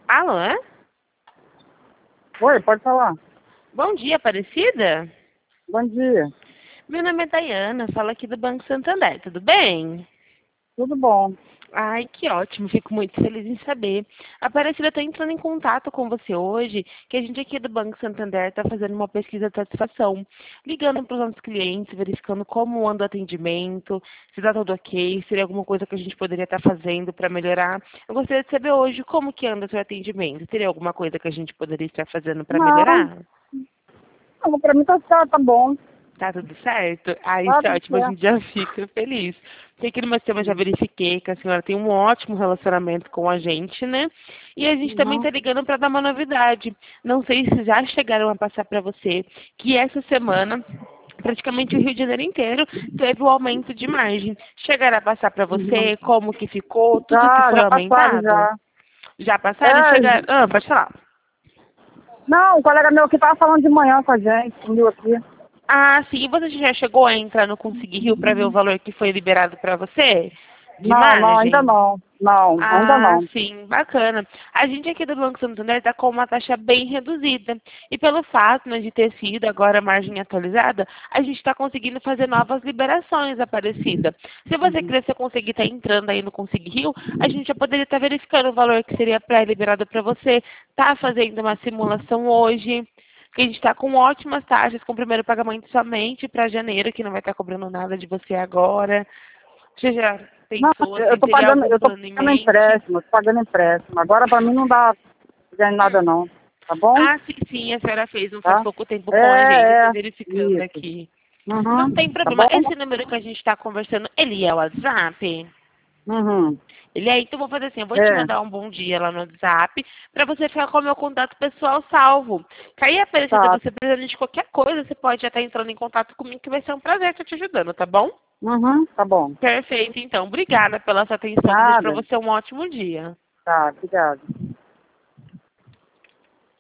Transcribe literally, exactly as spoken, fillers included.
Alô? Oi, pode falar. Bom dia, Aparecida? Bom dia. Meu nome é Dayana, falo aqui do Banco Santander, tudo bem? Tudo bom? Ai, que ótimo, fico muito feliz em saber. Aparecida, estou entrando em contato com você hoje, que a gente aqui do Banco Santander está fazendo uma pesquisa de satisfação, ligando para os nossos clientes, verificando como anda o atendimento, se está tudo ok, se teria alguma coisa que a gente poderia estar fazendo para melhorar. Eu gostaria de saber hoje como que anda o seu atendimento. Teria alguma coisa que a gente poderia estar fazendo para Não, melhorar? não, pra mim tá, tá, tá bom. Tá tudo certo? Ah, isso Tá é tudo ótimo, a gente certo. já fica feliz. Porque aqui no meu sistema eu já verifiquei que a senhora tem um ótimo relacionamento com a gente, né? E a gente também Uhum. tá ligando para dar uma novidade. Não sei se já chegaram a passar para você que essa semana praticamente o Rio de Janeiro inteiro teve o aumento de margem. Chegaram a passar para Uhum. você como que ficou, tudo que Já, foi já passaram aumentado? já. Já passaram e É, chegaram... Ah, pode falar. não, um colega meu aqui tava falando de manhã com a gente, comigo aqui. Ah, sim. E você já chegou a entrar no Consegui Rio para ver o valor que foi liberado para você? De Não, não, ainda margem? não. Não, ainda Ah, não. sim, bacana. A gente aqui do Banco Santander está com uma taxa bem reduzida. E pelo fato, né, de ter sido agora a margem atualizada, a gente está conseguindo fazer novas liberações, Aparecida. Se você Uhum. quiser, você conseguir estar entrando aí no Consegui Rio, a gente já poderia estar verificando o valor que seria pré-liberado para você. Tá fazendo uma simulação hoje. Que a gente está com ótimas taxas, com o primeiro pagamento somente para janeiro, que não vai estar cobrando nada de você agora. Você já Não, pensou eu assim, tô teria pagando, algum eu tô plano em pagando mente? empréstimo, tô pagando empréstimo. Agora pra mim não dá ganhar nada Hum. não. Tá bom? Ah, sim, sim, a senhora fez, não faz Tá? pouco tempo com a gente, eu É, estou é. verificando Isso. aqui. Não tem Uhum. Tá problema, bom? esse número que a gente está conversando, ele é o WhatsApp? Uhum. Ele é, então vou fazer assim, eu vou te É. mandar um bom dia lá no WhatsApp, para você ficar com o meu contato pessoal salvo. Que aí, Aparecida, Tá. você precisando de qualquer coisa, você pode já estar entrando em contato comigo, que vai ser um prazer estar te ajudando, tá bom? Uhum, tá bom. Perfeito, então. Obrigada pela sua atenção. Desejo para Nada. você um ótimo dia. Tá, obrigada.